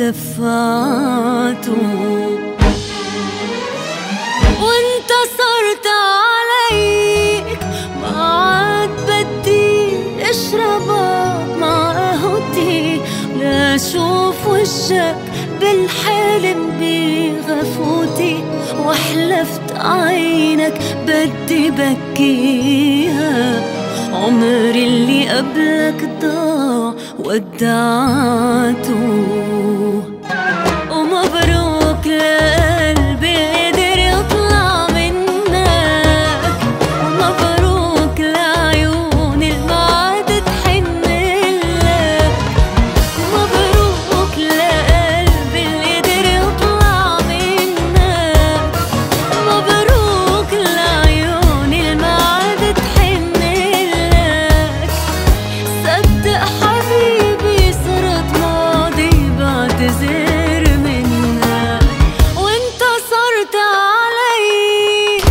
دفعته، وانت صرت عليك ما عاد بدي اشربك مع قهوتي، لا اشوف وشك بالحلم بغفوتي، وحلفت عينك بدي بكيها، عمري اللي قبلك ضاع ودعته. ومبروك لقلبي قدر يطلع منك، ومبروك لعيون المعاد تحنلك، ومبروك لقلبي اللي قدر يطلع منك، ومبروك لعيون المعاد تحنلك. صدق حبيبي صرت ماضي بعتذر منك، وانت صرت علي.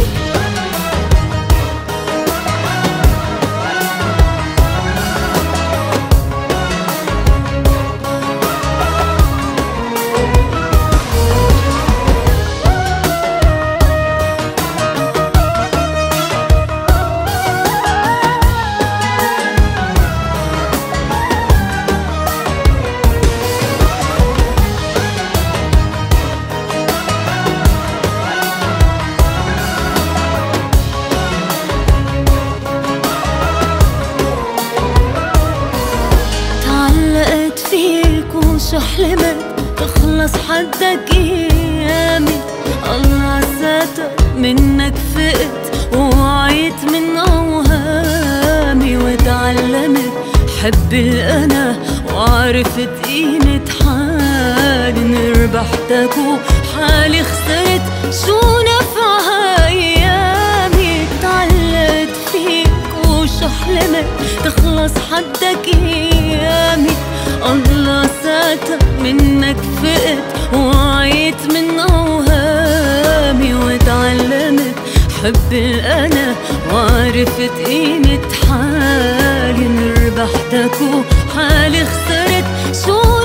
تعلقت فيك وشو حلمت تخلص حدك ايامي، الله عساتر منك فقت ووعيت من اوهامي، وتعلمت حب الانا وعرفت قيمة حالي، ربحتك وحالي خسرت شو نفعها ايامي. تعلقت فيك وشو حلمت تخلص حدك ايامي، الله ساتر منك فقت وعيت من اوهامي، وتعلمت حب الانا وعرفت قيمة حالي، ربحتك وحالي خسرت شو